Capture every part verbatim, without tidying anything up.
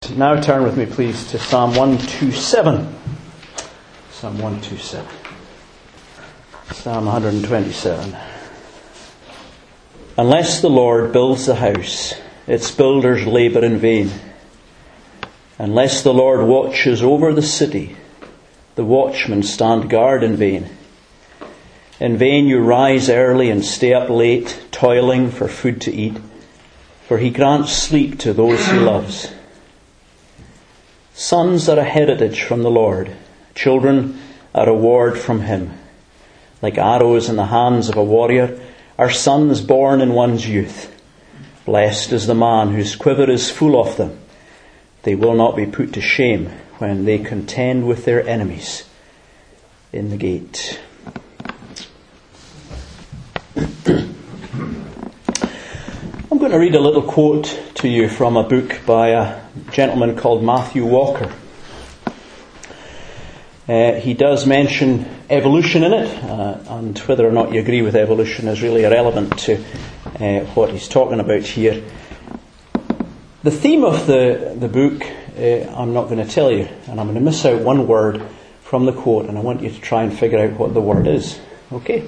Now turn with me, please, to Psalm one twenty-seven. Psalm one twenty-seven. Psalm one twenty-seven. Unless the Lord builds the house, its builders labour in vain. Unless the Lord watches over the city, the watchmen stand guard in vain. In vain you rise early and stay up late, toiling for food to eat, for he grants sleep to those he loves. Sons are a heritage from the Lord, children a reward from him. Like arrows in the hands of a warrior are sons born in one's youth. Blessed is the man whose quiver is full of them. They will not be put to shame when they contend with their enemies in the gate. I'm going to read a little quote to you from a book by a gentleman called Matthew Walker. Uh, he does mention evolution in it, uh, and whether or not you agree with evolution is really irrelevant to uh, what he's talking about here. The theme of the, the book, uh, I'm not going to tell you, and I'm going to miss out one word from the quote, and I want you to try and figure out what the word is. Okay?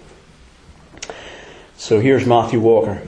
So here's Matthew Walker.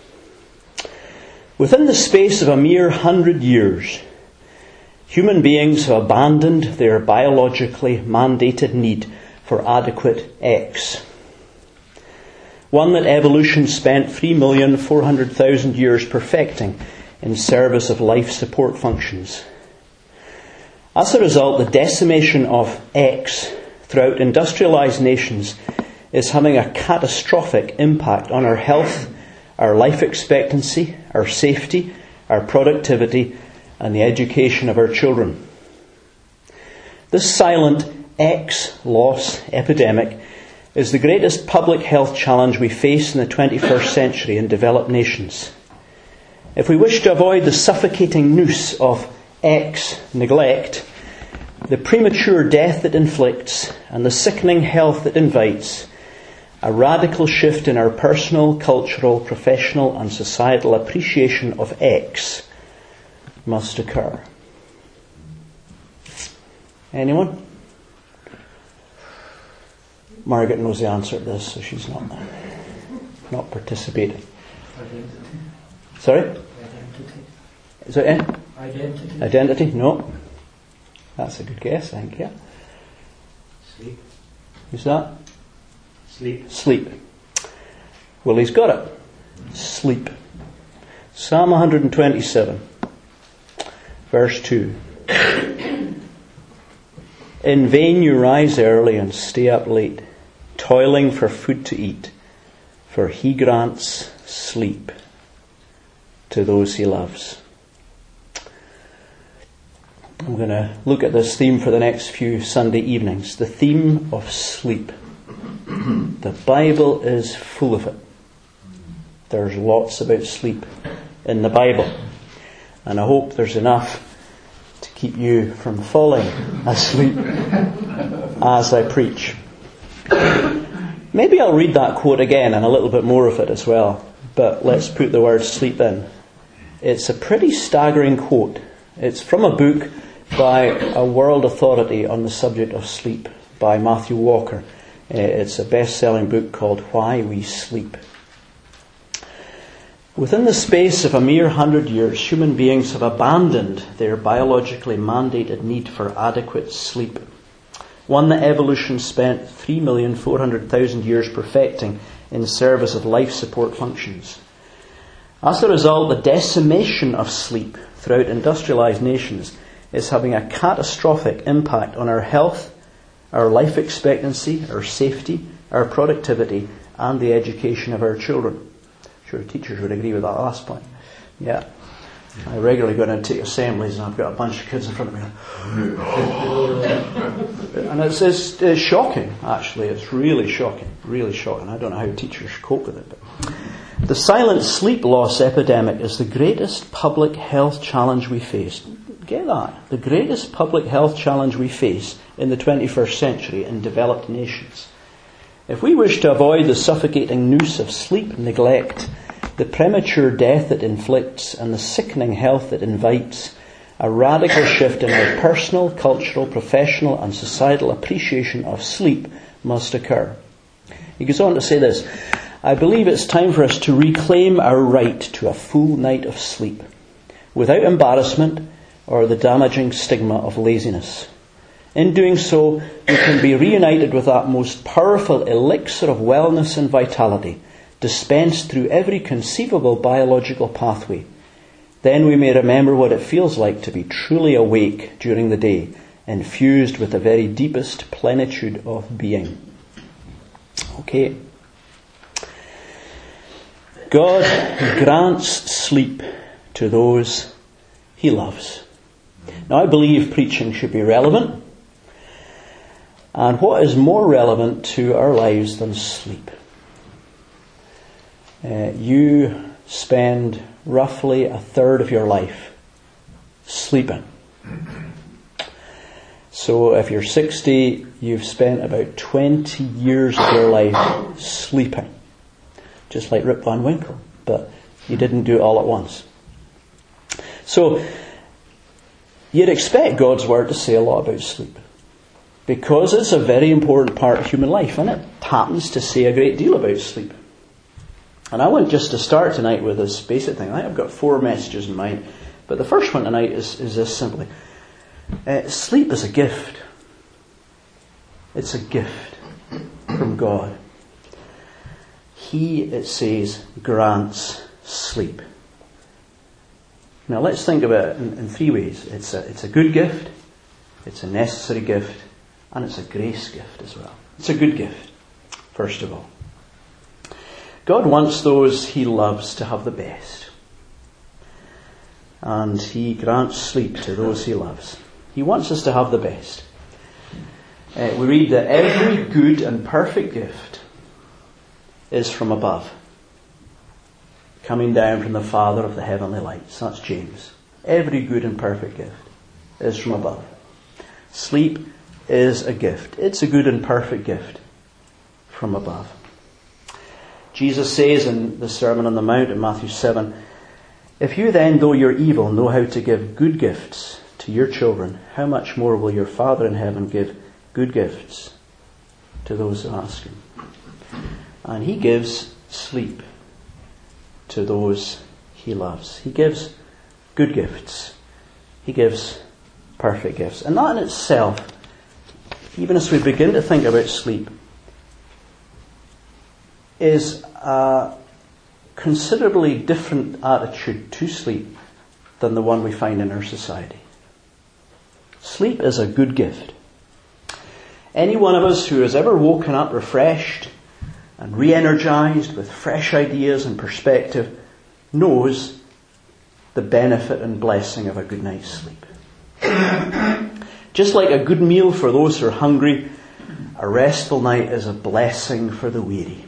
Within the space of a mere hundred years, human beings have abandoned their biologically mandated need for adequate X. One that evolution spent three million four hundred thousand years perfecting in service of life support functions. As a result, the decimation of X throughout industrialized nations is having a catastrophic impact on our health, our life expectancy, our safety, our productivity, and the education of our children. This silent X loss epidemic is the greatest public health challenge we face in the twenty-first century in developed nations. If we wish to avoid the suffocating noose of X neglect, the premature death it inflicts, and the sickening health it invites, a radical shift in our personal, cultural, professional and societal appreciation of X must occur. Anyone? Margaret knows the answer to this, so she's not not participating. Identity. Sorry? Identity. Is it in? Identity. Identity? No. That's a good guess, I think, yeah. Sleep. Who's that? Sleep. Sleep. Well, he's got it. Sleep. Psalm one twenty-seven, verse two. In vain you rise early and stay up late, toiling for food to eat, for he grants sleep to those he loves. I'm going to look at this theme for the next few Sunday evenings. The theme of sleep. The Bible is full of it. There's lots about sleep in the Bible. And I hope there's enough to keep you from falling asleep as I preach. Maybe I'll read that quote again and a little bit more of it as well. But let's put the word sleep in. It's a pretty staggering quote. It's from a book by a world authority on the subject of sleep by Matthew Walker. It's a best-selling book called Why We Sleep. Within the space of a mere hundred years, human beings have abandoned their biologically mandated need for adequate sleep. One that evolution spent three million four hundred thousand years perfecting in service of life support functions. As a result, the decimation of sleep throughout industrialized nations is having a catastrophic impact on our health, our life expectancy, our safety, our productivity, and the education of our children. I'm sure teachers would agree with that last point. Yeah. I regularly go down to assemblies and I've got a bunch of kids in front of me. And it's, it's, it's shocking, actually. It's really shocking. Really shocking. I don't know how teachers cope with it. But the silent sleep loss epidemic is the greatest public health challenge we face. Get that? The greatest public health challenge we face in the twenty-first century in developed nations. If we wish to avoid the suffocating noose of sleep neglect, the premature death it inflicts and the sickening health it invites, A radical shift in our personal, cultural, professional and societal appreciation of sleep must occur. He goes on to say this, I believe it's time for us to reclaim our right to a full night of sleep, without embarrassment or the damaging stigma of laziness. In doing so, we can be reunited with that most powerful elixir of wellness and vitality, dispensed through every conceivable biological pathway. Then we may remember what it feels like to be truly awake during the day, infused with the very deepest plenitude of being. Okay. God grants sleep to those He loves. Now, I believe preaching should be relevant. And what is more relevant to our lives than sleep? Uh, you spend roughly a third of your life sleeping. So if you're sixty, you've spent about twenty years of your life sleeping. Just like Rip Van Winkle, but he didn't do it all at once. So you'd expect God's Word to say a lot about sleep, because it's a very important part of human life, and it happens to say a great deal about sleep. And I want just to start tonight with this basic thing. I think I've got four messages in mind, but the first one tonight is, is this simply. Uh, sleep is a gift. It's a gift from God. He, it says, grants sleep. Now let's think about it in, in three ways. It's a, it's a good gift, it's a necessary gift, and it's a grace gift as well. It's a good gift, first of all. God wants those He loves to have the best. And He grants sleep to those He loves. He wants us to have the best. Uh, we read that every good and perfect gift is from above, coming down from the Father of the heavenly lights. That's James. Every good and perfect gift is from above. Sleep is a gift. It's a good and perfect gift from above. Jesus says in the Sermon on the Mount in Matthew seven, if you then, though you're evil, know how to give good gifts to your children, how much more will your Father in heaven give good gifts to those who ask Him? And He gives sleep to those He loves. He gives good gifts. He gives perfect gifts. And that in itself, even as we begin to think about sleep, is a considerably different attitude to sleep than the one we find in our society. Sleep is a good gift. Any one of us who has ever woken up refreshed and re-energized with fresh ideas and perspective knows the benefit and blessing of a good night's sleep. Just like a good meal for those who are hungry, a restful night is a blessing for the weary.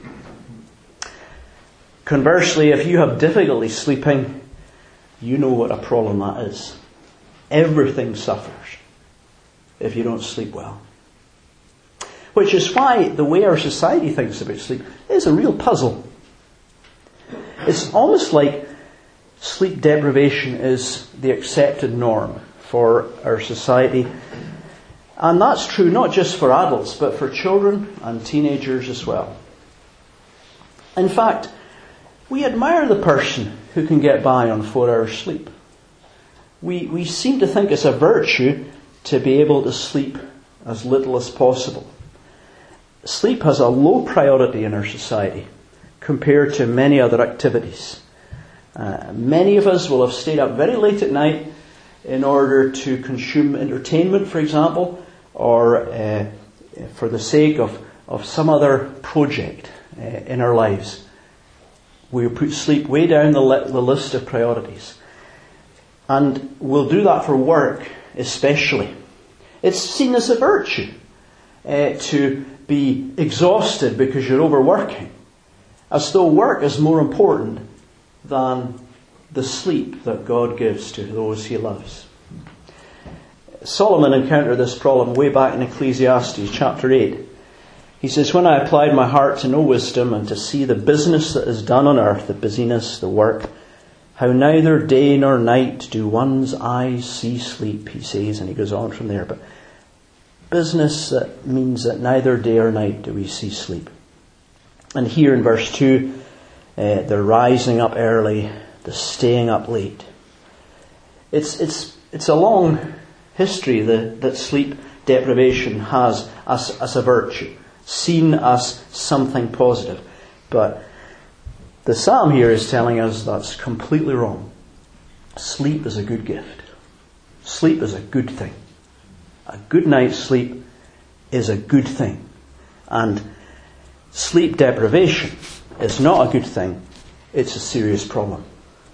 Conversely, if you have difficulty sleeping, you know what a problem that is. Everything suffers if you don't sleep well. Which is why the way our society thinks about sleep is a real puzzle. It's almost like sleep deprivation is the accepted norm for our society. And that's true not just for adults, but for children and teenagers as well. In fact, we admire the person who can get by on four hours sleep. We, we seem to think it's a virtue to be able to sleep as little as possible. Sleep has a low priority in our society compared to many other activities. Uh, many of us will have stayed up very late at night in order to consume entertainment, for example, or uh, for the sake of, of some other project uh, in our lives. We'll put sleep way down the, li- the list of priorities. And we'll do that for work especially. It's seen as a virtue uh, to be exhausted because you're overworking, as though work is more important than the sleep that God gives to those He loves. Solomon encountered this problem way back in Ecclesiastes chapter eight. He says, when I applied my heart to know wisdom and to see the business that is done on earth, the busyness, the work, How neither day nor night do one's eyes see sleep, he says, and he goes on from there. But business that means that neither day or night do we see sleep. And here in verse two, uh, they're rising up early, they're staying up late. It's it's it's a long history that, that sleep deprivation has as, as a virtue, seen as something positive. But the psalm here is telling us that's completely wrong. Sleep is a good gift. Sleep is a good thing. A good night's sleep is a good thing. And sleep deprivation is not a good thing. It's a serious problem.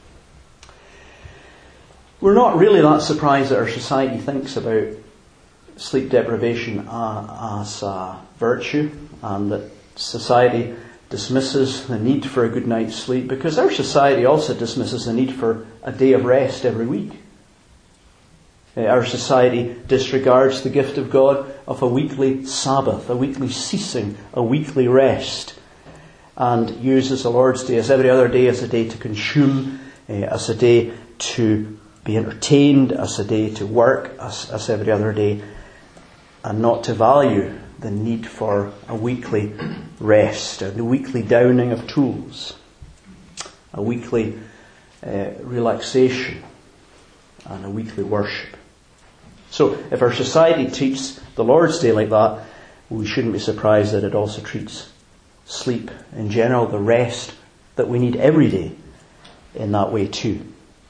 We're not really that surprised that our society thinks about sleep deprivation as a virtue, and that society dismisses the need for a good night's sleep, because our society also dismisses the need for a day of rest every week. Our society disregards the gift of God of a weekly Sabbath, a weekly ceasing, a weekly rest, and uses the Lord's Day as every other day as a day to consume, as a day to be entertained, as a day to work, as, as every other day, and not to value the need for a weekly rest, a weekly downing of tools, a weekly uh, relaxation, and a weekly worship. So if our society treats the Lord's Day like that, we shouldn't be surprised that it also treats sleep in general, the rest that we need every day, in that way too.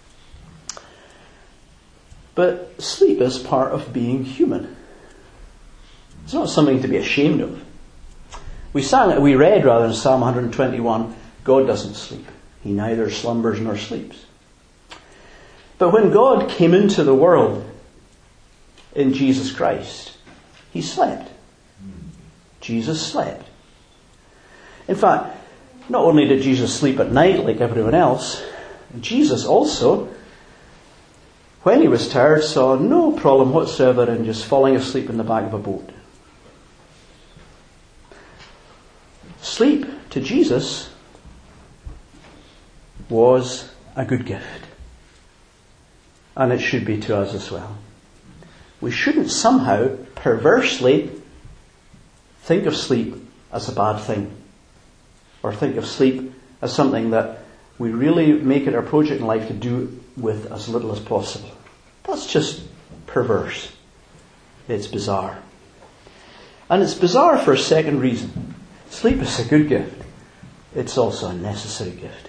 But sleep is part of being human. It's not something to be ashamed of. We sang, we read rather in Psalm one twenty-one, God doesn't sleep. He neither slumbers nor sleeps. But when God came into the world in Jesus Christ, He slept. Jesus slept. In fact, not only did Jesus sleep at night like everyone else, Jesus also, when He was tired, saw no problem whatsoever in just falling asleep in the back of a boat. Sleep to Jesus was a good gift. And it should be to us as well. We shouldn't somehow perversely think of sleep as a bad thing, or think of sleep as something that we really make it our project in life to do with as little as possible. That's just perverse. It's bizarre. And it's bizarre for a second reason. Sleep is a good gift. It's also a necessary gift.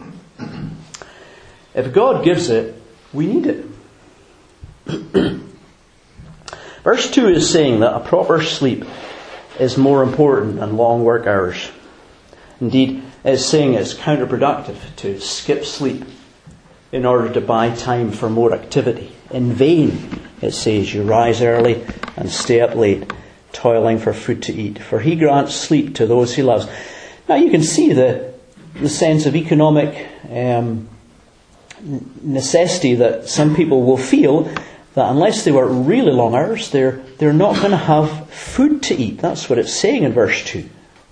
If God gives it, we need it. Verse two is saying that a proper sleep is more important than long work hours. Indeed, it's saying it's counterproductive to skip sleep in order to buy time for more activity. In vain, it says, you rise early and stay up late, toiling for food to eat, for He grants sleep to those He loves. Now you can see the, the sense of economic um, necessity that some people will feel, that unless they work really long hours, they're, they're not going to have food to eat. That's what it's saying in verse two.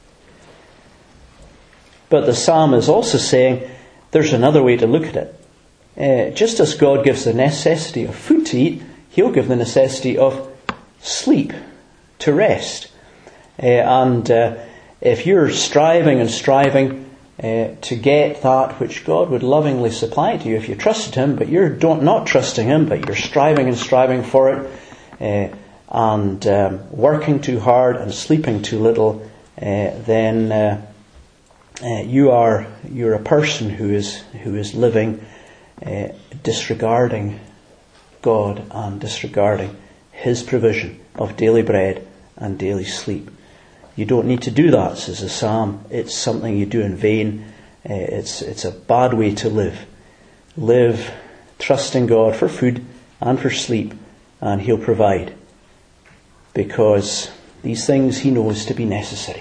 But the psalm is also saying there's another way to look at it. Uh, just as God gives the necessity of food to eat, He'll give the necessity of sleep to rest. Uh, and uh, if you're striving and striving uh, to get that which God would lovingly supply to you if you trusted Him, but you're don't, not trusting Him, but you're striving and striving for it, uh, and um, working too hard and sleeping too little, uh, then uh, uh, you are you're a person who is who is living uh, disregarding God and disregarding His provision of daily bread and daily sleep. You don't need to do that, says the psalm. It's something you do in vain. Uh, it's it's a bad way to live. Live trusting God for food and for sleep, and He'll provide, because these things He knows to be necessary.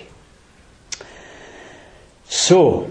So,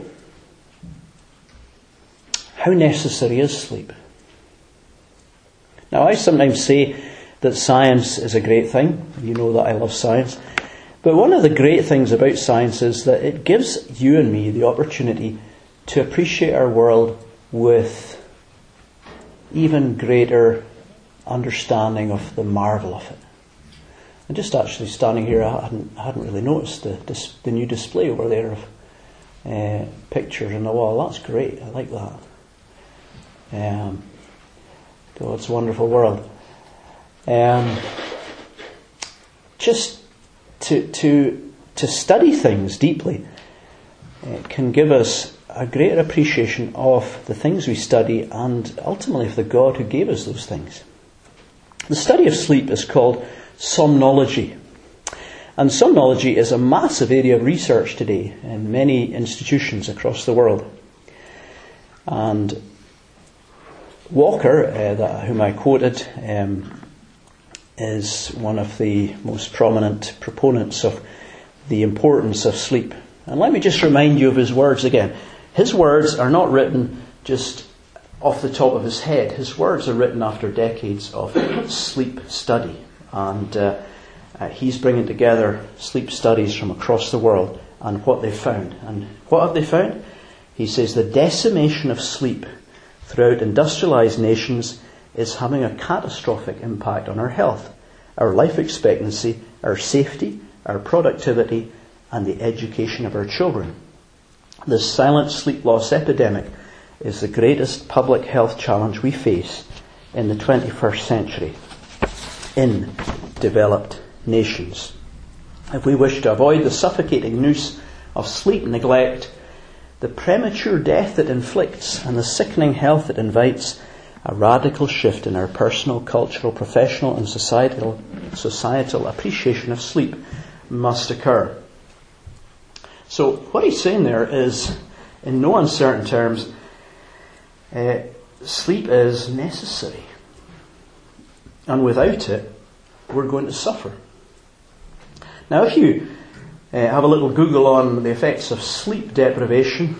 how necessary is sleep? Now, I sometimes say that science is a great thing. You know that I love science. But one of the great things about science is that it gives you and me the opportunity to appreciate our world with even greater understanding of the marvel of it. And just actually standing here, I hadn't, I hadn't really noticed the, this, the new display over there of uh, pictures on the wall. That's great. I like that. Um, God's wonderful world. Um, just to to to study things deeply uh, can give us a greater appreciation of the things we study and ultimately of the God who gave us those things. The study of sleep is called somnology. And somnology is a massive area of research today in many institutions across the world. And Walker, uh, that, whom I quoted, um, is one of the most prominent proponents of the importance of sleep. And let me just remind you of his words again. His words are not written just off the top of his head. His words are written after decades of sleep study. And uh, uh, he's bringing together sleep studies from across the world and what they've found. And what have they found? He says the decimation of sleep throughout industrialized nations is having a catastrophic impact on our health, our life expectancy, our safety, our productivity, and the education of our children. The silent sleep loss epidemic is the greatest public health challenge we face in the twenty-first century in developed nations. If we wish to avoid the suffocating noose of sleep neglect, the premature death it inflicts, and the sickening health it invites, a radical shift in our personal, cultural, professional and societal societal appreciation of sleep must occur. So what he's saying there is, in no uncertain terms, uh, sleep is necessary. And without it, we're going to suffer. Now if you uh, have a little Google on the effects of sleep deprivation,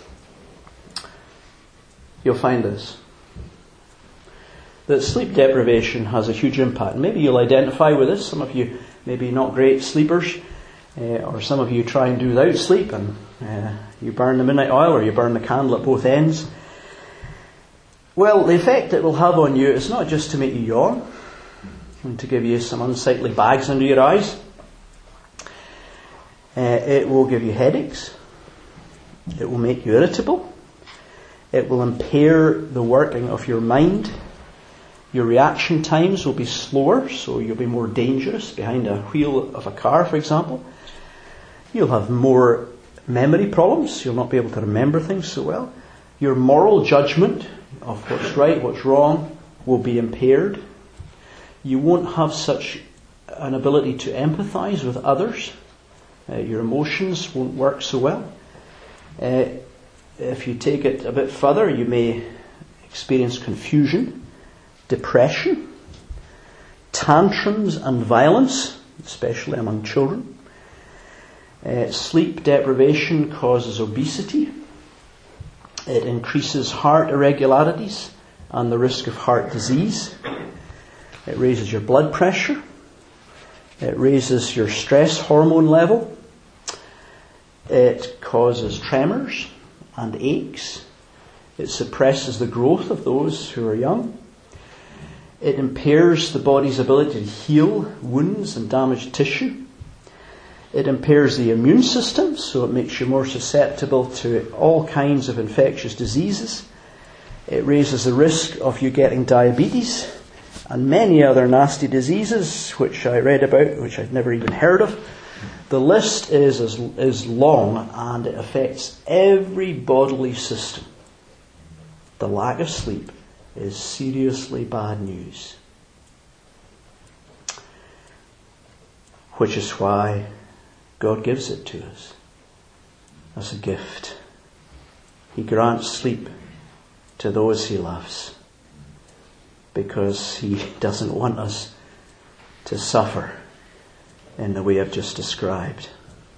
you'll find this. That sleep deprivation has a huge impact. Maybe you'll identify with this. Some of you maybe not great sleepers, uh, or some of you try and do without sleep, and uh, you burn the midnight oil or you burn the candle at both ends. Well, the effect it will have on you is not just to make you yawn and to give you some unsightly bags under your eyes. Uh, it will give you headaches. It will make you irritable. It will impair the working of your mind. Your reaction times will be slower, so you'll be more dangerous behind a wheel of a car, for example. You'll have more memory problems. You'll not be able to remember things so well. Your moral judgment of what's right, what's wrong, will be impaired. You won't have such an ability to empathize with others. Uh, your emotions won't work so well. Uh, if you take it a bit further, you may experience confusion, depression, tantrums and violence, especially among children. Uh, sleep deprivation causes obesity. It increases heart irregularities and the risk of heart disease. It raises your blood pressure. It raises your stress hormone level. It causes tremors and aches. It suppresses the growth of those who are young. It impairs the body's ability to heal wounds and damaged tissue. It impairs the immune system, so it makes you more susceptible to all kinds of infectious diseases. It raises the risk of you getting diabetes and many other nasty diseases, which I read about, which I'd never even heard of. The list is, is, is long, and it affects every bodily system. The lack of sleep is seriously bad news. Which is why God gives it to us as a gift. He grants sleep to those He loves, because He doesn't want us to suffer in the way I've just described.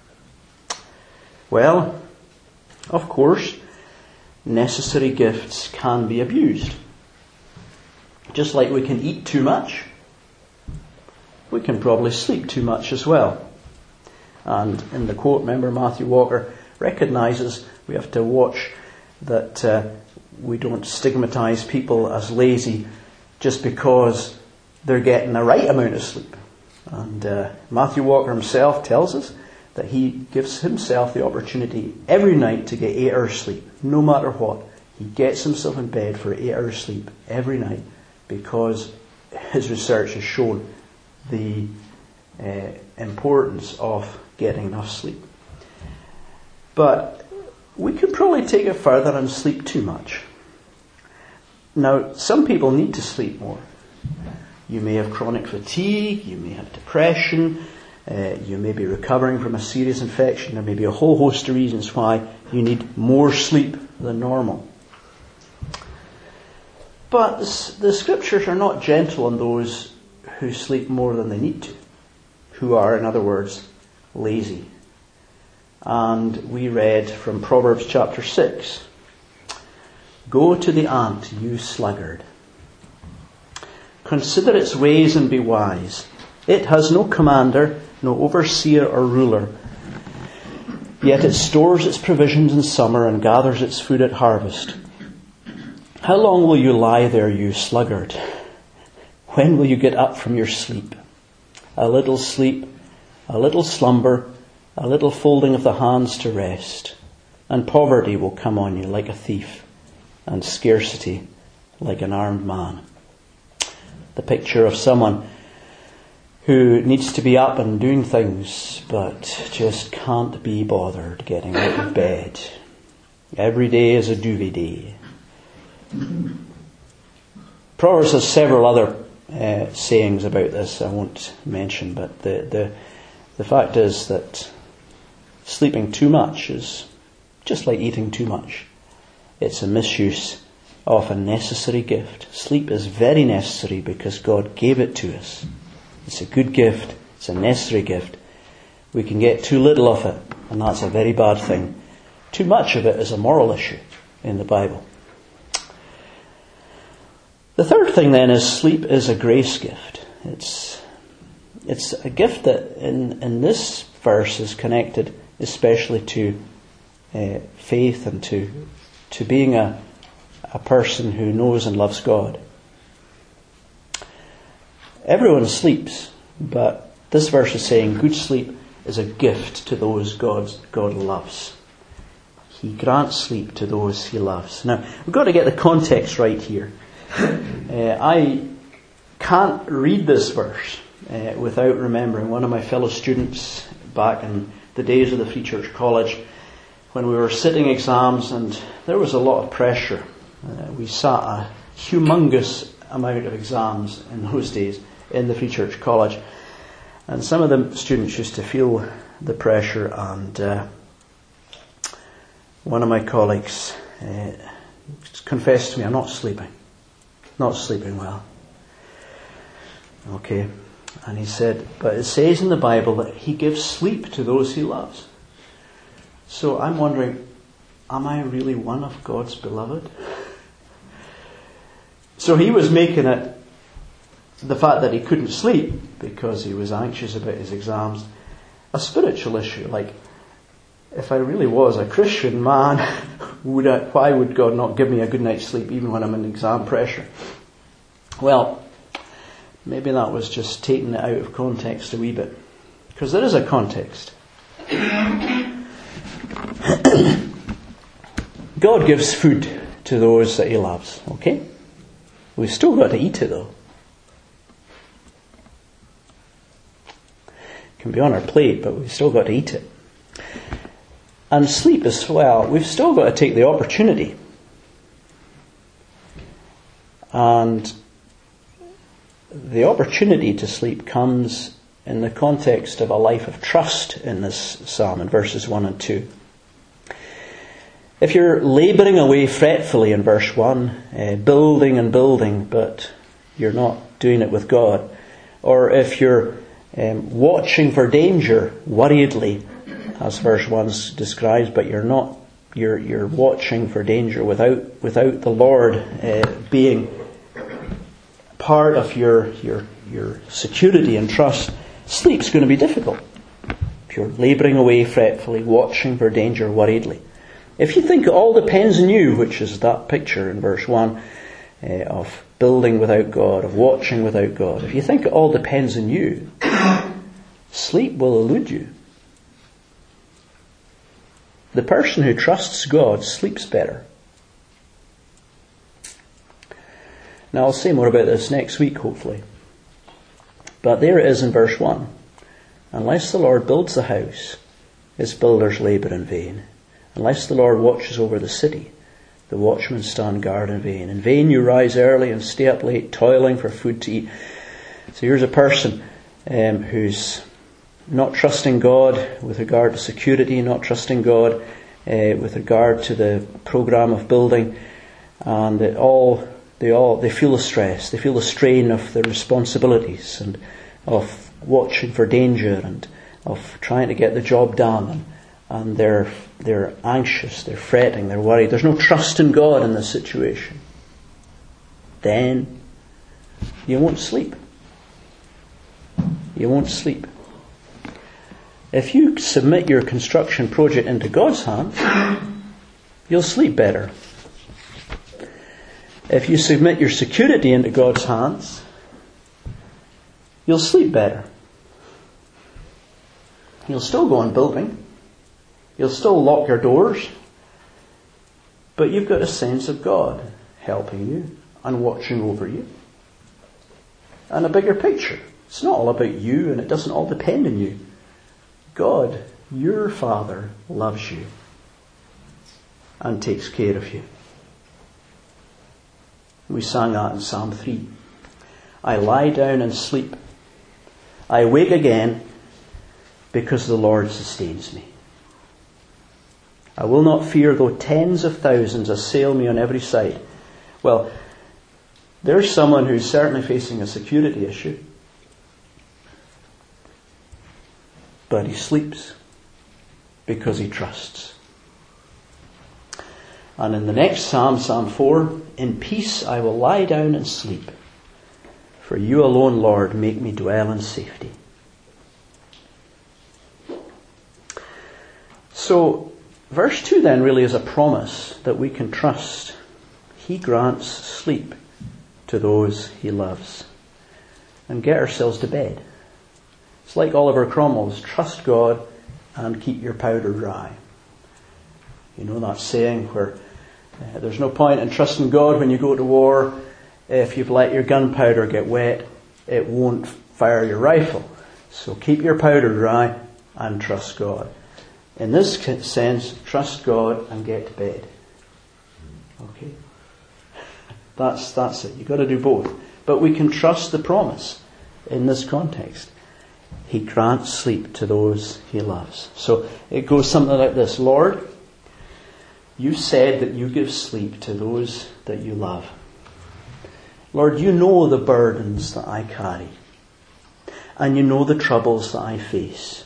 Well, of course, necessary gifts can be abused. Just like we can eat too much, we can probably sleep too much as well. And in the quote, remember, Matthew Walker recognises we have to watch that uh, we don't stigmatize people as lazy just because they're getting the right amount of sleep. And uh, Matthew Walker himself tells us that he gives himself the opportunity every night to get eight hours sleep, no matter what. He gets himself in bed for eight hours sleep every night because his research has shown the uh, importance of getting enough sleep. But we could probably take it further and sleep too much. Now, some people need to sleep more. You may have chronic fatigue, you may have depression, uh, you may be recovering from a serious infection. There may be a whole host of reasons why you need more sleep than normal. But the scriptures are not gentle on those who sleep more than they need to, who are, in other words, lazy. And we read from Proverbs chapter six, "Go to the ant, you sluggard. Consider its ways and be wise. It has no commander, no overseer or ruler. Yet it stores its provisions in summer and gathers its food at harvest. How long will you lie there, you sluggard? When will you get up from your sleep? A little sleep, a little slumber, a little folding of the hands to rest, and poverty will come on you like a thief, and scarcity like an armed man." The picture of someone who needs to be up and doing things, but just can't be bothered getting out of bed. Every day is a duvet day. Proverbs has several other uh, sayings about this I won't mention, but the, the the fact is that sleeping too much is just like eating too much. It's a misuse of a necessary gift. Sleep is very necessary because God gave it to us. It's a good gift. It's a necessary gift. We can get too little of it, and that's a very bad thing. Too much of it is a moral issue in the Bible. The third thing then is sleep is a grace gift. It's it's a gift that in, in this verse is connected especially to uh, faith and to to being a, a person who knows and loves God. Everyone sleeps, but this verse is saying good sleep is a gift to those God, God loves. He grants sleep to those he loves. Now, we've got to get the context right here. Uh, I can't read this verse uh, without remembering one of my fellow students back in the days of the Free Church College when we were sitting exams and there was a lot of pressure. Uh, we sat a humongous amount of exams in those days in the Free Church College, and some of the students used to feel the pressure, and uh, one of my colleagues uh, confessed to me, "I'm not sleeping. Not sleeping well." Okay. And he said, "But it says in the Bible that he gives sleep to those he loves." So I'm wondering, am I really one of God's beloved? So he was making it the fact that he couldn't sleep because he was anxious about his exams a spiritual issue. Like, if I really was a Christian man, would I, why would God not give me a good night's sleep even when I'm in exam pressure? Well, maybe that was just taking it out of context a wee bit. Because there is a context. God gives food to those that he loves, okay? We've still got to eat it though. It can be on our plate, but we've still got to eat it. And sleep as well, we've still got to take the opportunity. And the opportunity to sleep comes in the context of a life of trust in this psalm in verses one and two. If you're labouring away fretfully in verse one, uh, building and building, but you're not doing it with God, or if you're um, watching for danger worriedly, as verse one describes, but you're not, you're you're watching for danger without without the Lord uh, being part of your your your security and trust, sleep's going to be difficult. If you're labouring away fretfully, watching for danger worriedly, If you think it all depends on you, which is that picture in verse one uh, of building without God, of watching without God, if you think it all depends on you, sleep will elude you. The person who trusts God sleeps better. Now I'll say more about this next week, hopefully. But there it is in verse one. Unless the Lord builds the house, its builders labour in vain. Unless the Lord watches over the city, the watchmen stand guard in vain. In vain you rise early and stay up late, toiling for food to eat. So here's a person um, who's not trusting God with regard to security, not trusting God uh, with regard to the program of building, and it all they all they feel the stress, they feel the strain of the responsibilities and of watching for danger and of trying to get the job done, and, and they're they're anxious, they're fretting, they're worried. There's no trust in God in this situation. Then you won't sleep. You won't sleep. If you submit your construction project into God's hands, you'll sleep better. If you submit your security into God's hands, you'll sleep better. You'll still go on building. You'll still lock your doors. But you've got a sense of God helping you and watching over you. And a bigger picture. It's not all about you, and it doesn't all depend on you. God, your Father, loves you and takes care of you. We sang that in Psalm three. I lie down and sleep. I wake again because the Lord sustains me. I will not fear though tens of thousands assail me on every side. Well, there's someone who's certainly facing a security issue. But he sleeps because he trusts. And in the next Psalm, Psalm four, in peace I will lie down and sleep. For you alone, Lord, make me dwell in safety. So, verse two then really is a promise that we can trust. He grants sleep to those he loves. And get ourselves to bed. It's like Oliver Cromwell's, trust God and keep your powder dry. You know that saying where uh, there's no point in trusting God when you go to war. If you've let your gunpowder get wet, it won't fire your rifle. So keep your powder dry and trust God. In this sense, trust God and get to bed. Okay? That's, that's it. You've got to do both. But we can trust the promise in this context. He grants sleep to those he loves. So it goes something like this. Lord, you said that you give sleep to those that you love. Lord, you know the burdens that I carry. And you know the troubles that I face.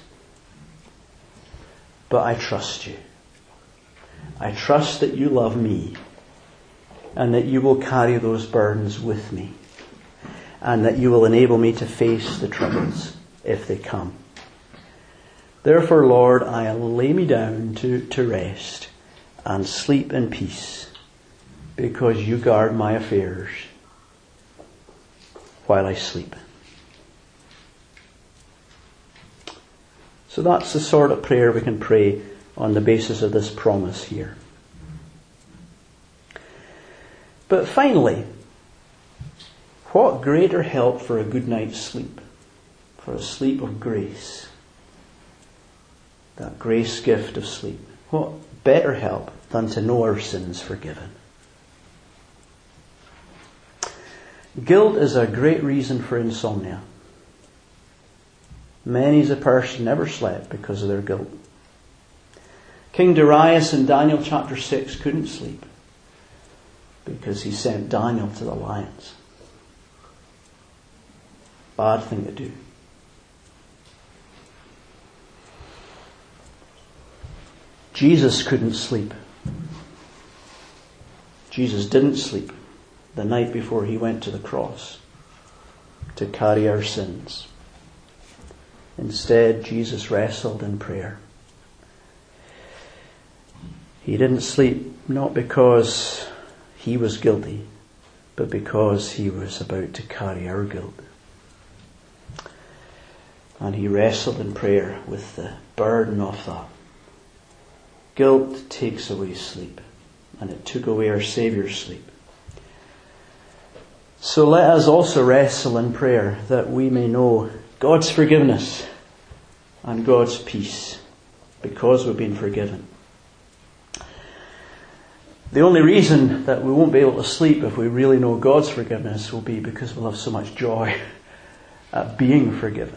But I trust you. I trust that you love me. And that you will carry those burdens with me. And that you will enable me to face the troubles if they come. Therefore, Lord, I'll lay me down to, to rest and sleep in peace, because you guard my affairs while I sleep. So that's the sort of prayer we can pray on the basis of this promise here. But finally, what greater help for a good night's sleep? For a sleep of grace. That grace gift of sleep. What better help than to know our sins forgiven? Guilt is a great reason for insomnia. Many's a person never slept because of their guilt. King Darius in Daniel chapter six couldn't sleep because he sent Daniel to the lions. Bad thing to do. Jesus couldn't sleep. Jesus didn't sleep the night before he went to the cross to carry our sins. Instead, Jesus wrestled in prayer. He didn't sleep not because he was guilty, but because he was about to carry our guilt. And he wrestled in prayer with the burden of that. Guilt takes away sleep, and it took away our Saviour's sleep. So let us also wrestle in prayer that we may know God's forgiveness and God's peace because we've been forgiven. The only reason that we won't be able to sleep if we really know God's forgiveness will be because we'll have so much joy at being forgiven.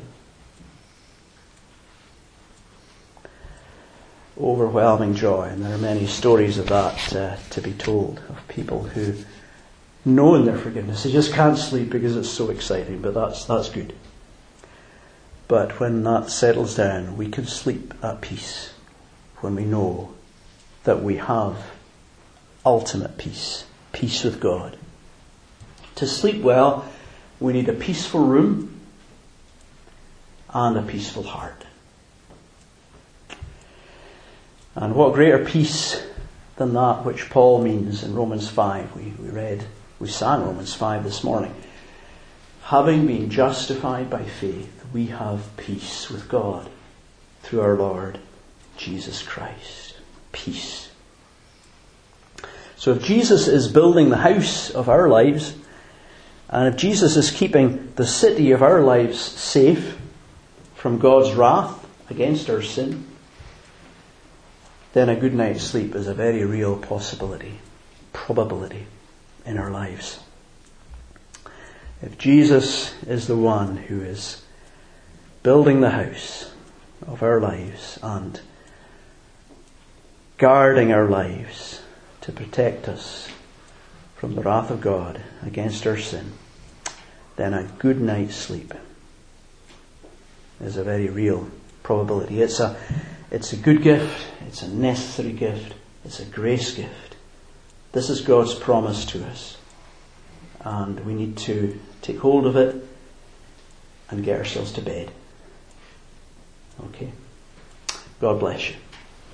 Overwhelming joy, and there are many stories of that uh, to be told, of people who know in their forgiveness they just can't sleep because it's so exciting, but that's that's good. But when that settles down, we can sleep at peace when we know that we have ultimate peace, peace with God. To sleep well, we need a peaceful room and a peaceful heart. And what greater peace than that which Paul means in Romans five. We, we read, we sang Romans five this morning. Having been justified by faith, we have peace with God through our Lord Jesus Christ. Peace. So if Jesus is building the house of our lives, and if Jesus is keeping the city of our lives safe from God's wrath against our sin, then a good night's sleep is a very real possibility, probability in our lives. If Jesus is the one who is building the house of our lives and guarding our lives to protect us from the wrath of God against our sin, then a good night's sleep is a very real probability. It's a It's a good gift, it's a necessary gift, it's a grace gift. This is God's promise to us. And we need to take hold of it and get ourselves to bed. Okay? God bless you.